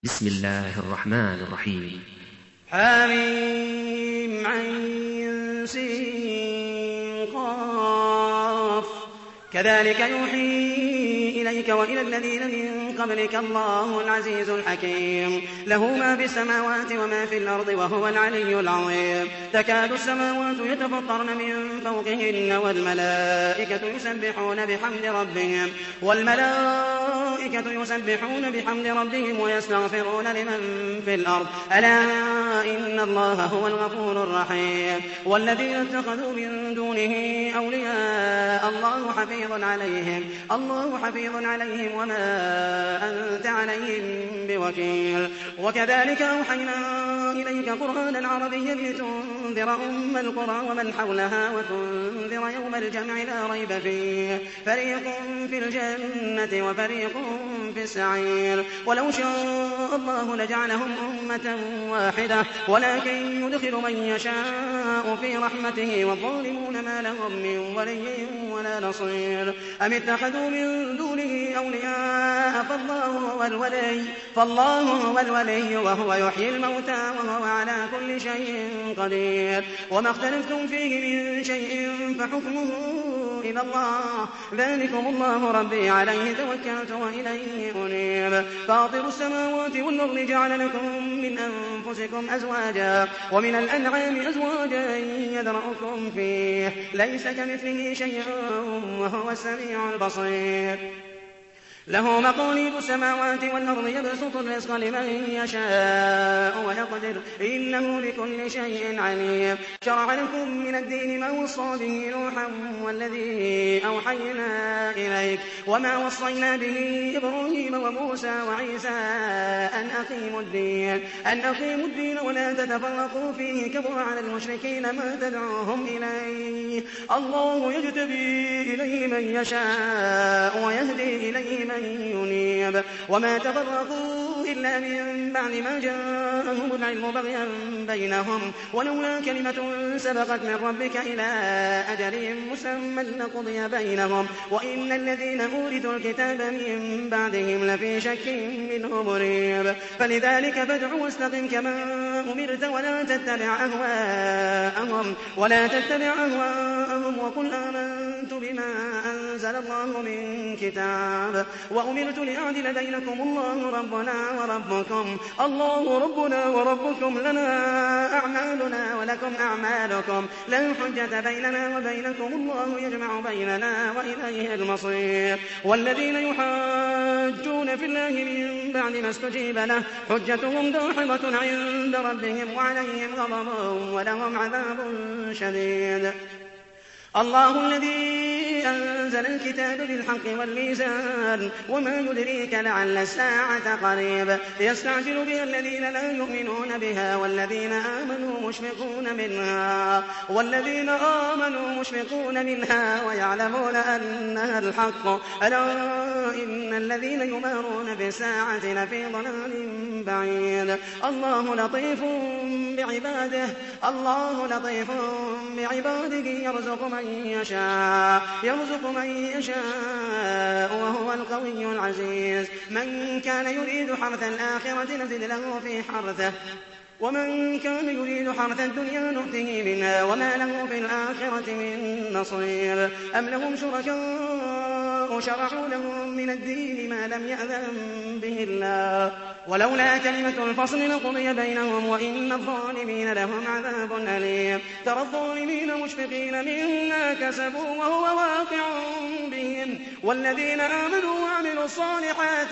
بسم الله الرحمن الرحيم. حميم عين سين قاف كذلك يوحي إليك وإلى الذين من قبلك الله العزيز الحكيم له ما في السماوات وما في الأرض وهو العلي العظيم تكاد السماوات يتفطرن من فوقهن والملائكة يسبحون بحمد ربهم ويستغفرون لمن في الأرض ألا إن الله هو الغفور الرحيم والذين اتخذوا من دونه أولياء الله حفيظ عليهم وما أنت عليهم بوكيل وكذلك أوحينا إليك قرآنا عربيا لتنذر أم القرى ومن حولها وتنذر يوم الجمع لا ريب فيه فريق في الجنة وفريق في السعير ولو شاء الله لجعلهم أمة واحدة ولكن يدخل من يشاء في رحمته والظالمون ما لهم من ولي ولا نصير أم اتخذوا من دونه أولياء فالله هو الولي وهو يحيي الموتى وهو على كل شيء قدير وما اختلفتم فيه من شيء فحكمه إلى الله ذلكم الله ربي عليه توكلت وإليه أنيب فاطر السماوات والأرض جعل لكم من أنفسكم أزواجا ومن الأنعام أزواجا يذرأكم فيه ليس كمثله شيء وهو السميع البصير له مقاليد السماوات والأرض يبسط الرزق لمن يشاء ويقدر إنه بكل شيء عليم شرع لكم من الدين ما وصى به نوحا والذي أوحينا إليك وما وصينا به إبراهيم وموسى وعيسى أن أقيموا الدين ولا تتفرقوا فيه كبر على المشركين ما تدعوهم إليه الله يجتبي إليه من يشاء ويهدي إليه من ينيب وما تفرقوا إلا من بعد ما جاءهم العلم بغيا بينهم ولولا كلمة سبقت من ربك إلى أجل مسمى لقضي بينهم وإن الذين أورثوا الكتاب من بعدهم لفي شك منه مريب فلذلك فادع واستقم كما أمرت ولا تتبع أهواءهم وقل آمنت بما أنزل الله من كتاب وأمرت لأعدل بينكم الله ربنا وربكم لنا أعمالنا ولكم أعمالكم لا حجة بيننا وبينكم الله يجمع بيننا وإليه المصير والذين يحاجون في الله من بعد ما استجيب له حجتهم داحضة عند ربهم وعليهم غضب ولهم عذاب شديد الله الذي أنزل الكتاب بالحق والميزان وما يدريك لعل الساعة قريب يستعجل بها الذين لا يؤمنون بها والذين آمنوا مشفقون منها ويعلمون أنها الحق ألا إن الذين يمارون بالساعة لفي ضلال بعيد الله لطيف بعباده يرزق من يشاء وهو القوي العزيز من كان يريد حرث الآخرة نزد له في حرثه ومن كان يريد حرث الدنيا نؤته منها وما له في الآخرة من نصير أم لهم شركاء شرعوا لهم من الدين ما لم يأذن به الله ولولا كلمة الفصل لقضي بينهم وإن الظالمين لهم عذاب أليم ترى الظالمين مشفقين مما كسبوا وهو واقع بهم والذين آمنوا وعملوا الصالحات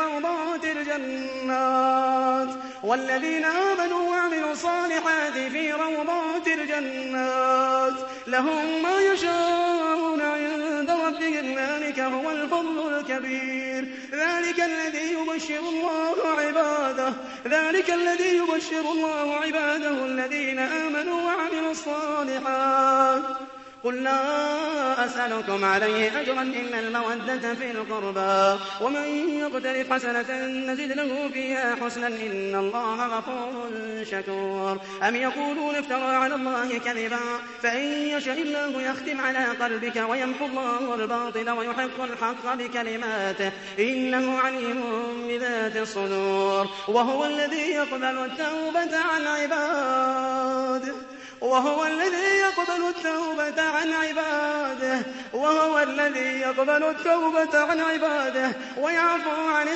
في روضات الجنات لهم ما يشاءون عند ربهم ذلك هو الفضل الكبير ذلك الذي يبشر الله عباده الذين آمنوا وعملوا الصالحات قل لا أسألكم عليه أجرا إلا المودة في القربى ومن يقترف حسنة نزد له فيها حسنا إن الله غفور شكور أم يقولون افترى على الله كذبا فإن يشاء الله يختم على قلبك ويمحو الله الباطل ويحق الحق بكلماته إنه عليم بذات الصدور وهو الذي يقبل التوبة عن عباده وهو الذي يقبل التوبة عن عباده ويعفو عن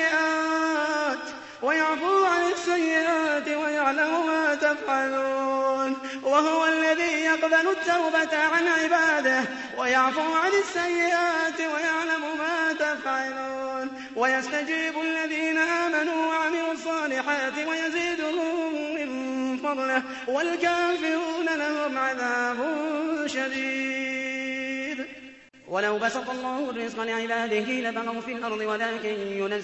السيئات ويعلم ما تفعلون وهو الذي يقبل التوبة عن عباده ويعفو عن السيئات ويعلم ما تفعلون ويستجيب الذين آمنوا وعملوا الصالحات ويزيدهم من فضله والكافرون لهم عذاب شديد ولو بسط الله الرزق لعباده لبغوا في الأرض ولكن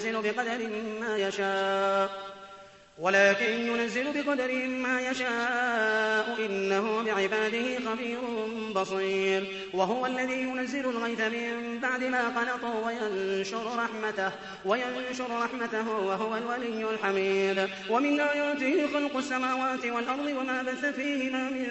ينزل بقدر ما يشاء إنه بعباده خبير بصير وهو الذي ينزل الغيث من بعد ما قنطوا وينشر رحمته وهو الولي الحميد ومن آياته خلق السماوات والأرض وما بث فيهما من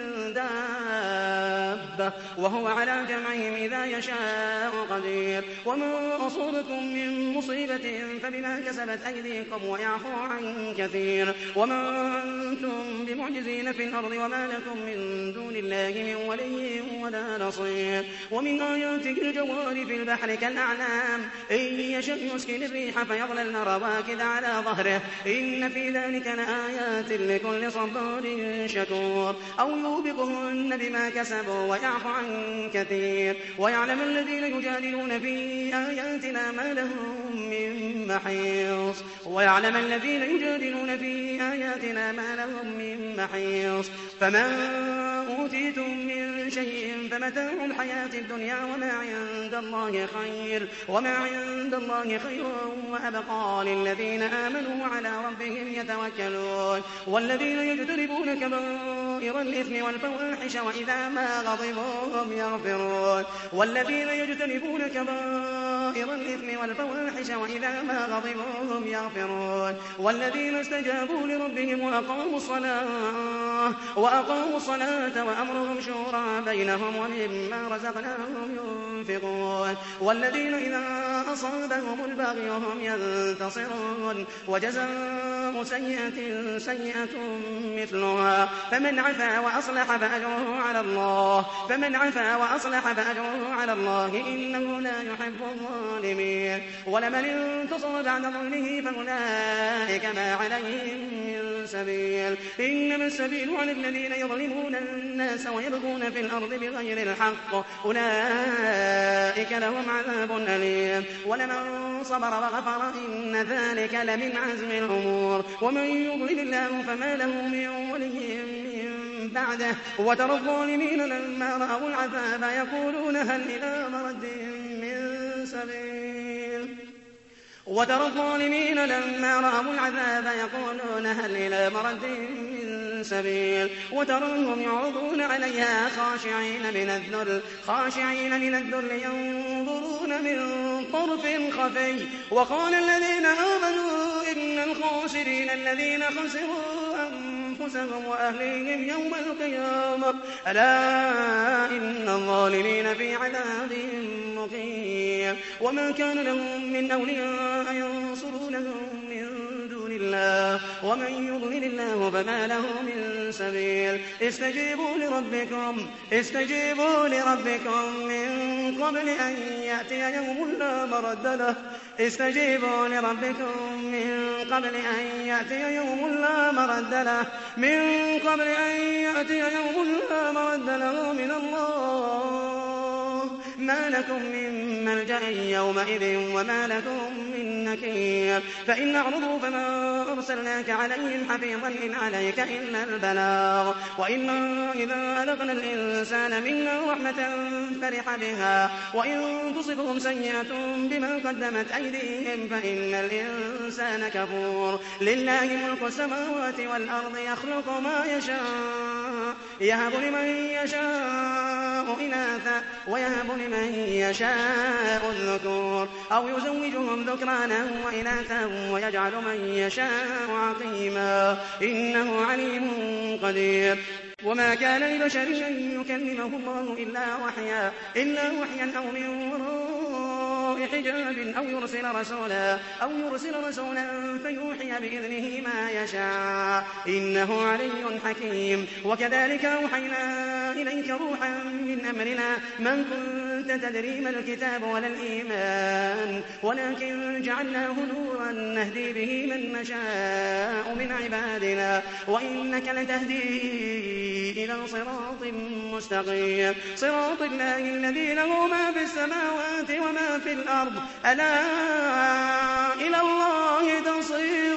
دابة وهو على جمعهم إذا يشاء قدير وما أصابكم من مصيبة فبما كسبت أيديكم ويعفو عن كثير وما أنتم بمعجزين في الأرض وما لكم من دون الله من ولي ولا نصير ومن آياته الجوار في البحر كالأعلام إن يشأ يسكن الريح فيظللن رواكد على ظهره إن في ذلك لآيات لكل صبار شكور أو يوبقهن بما كسبوا ويعفو عن كثير ويعلم الذين يجادلون في آياتنا ما لهم من محيص فمن أوتيتم من شيء فمتاع الحياة الدنيا وما عند الله خير وأبقى للذين آمنوا على ربهم يتوكلون والذين يجتنبون كبائر الإثم والفواحش وإذا ما غضبوا هم يغفرون والذين استجابوا لربهم وأقاموا الصلاة وأمرهم شورى بينهم ومما رزقناهم ينفقون والذين إذا أصابهم البغي هم ينتصرون وجزاء سيئة مثلها فمن عفا وأصلح فأجره على الله إنه لا يحب الظالمين ولمن انتصر بعد ظلمه فأولئك ما عليهم من سبيل إنما السبيل على الذين يظلمون الناس ويبغون في الأرض بغير الحق أولئك لهم عذاب أليم ولمن صبر وغفر إن ذلك لمن عزم الأمور ومن يضلل الله فما له من ولي من بعده وترى الظالمين لما رأوا العذاب يقولون هل إلى مرد من سبيل وتراهم يعرضون عليها خاشعين من الذل ينظرون من طرف خفي وقال الذين آمنوا إن الخاسرين الذين خسروا أنفسهم وأهليهم يوم القيامة ألا إن الظالمين في عذاب مقيم وما كان لهم من أولياء ينصرونهم من دون الله ومن يضلل الله فما له من سبيل استجيبوا لربكم من قبل أن يأتي يوم لا مرد له ما لكم من ملجأ يومئذ وما لكم من نكير فإن أعرضوا فما أرسلناك عليهم حفيظا إن عليك إلا البلاغ وإنا إذا أذقنا الإنسان منا رحمة فرح بها وإن تصبهم سيئة بما قدمت أيديهم فإن الإنسان كفور لله ملك السماوات والأرض يخلق ما يشاء يهب لمن يشاء إناثا ويهب لمن يشاء الذكور أو يزوجهم ذكرانا وإناثا ويجعل من يشاء عقيما إنه عليم قدير وما كان لبشر أن يكلمه الله إلا وحيا أو من وراء حجاب أو يرسل رسولا فيوحي بإذنه ما يشاء إنه علي حكيم وكذلك أوحينا إليك روحا من أمرنا ما كنت تدري ما الكتاب ولا الإيمان ولكن جعلناه نورا نهدي به من نشاء من عبادنا وإنك لتهدي إلى صراط مستقيم صراط الله الذي له ما في السماوات وما في الأرض ألا إلى الله تصير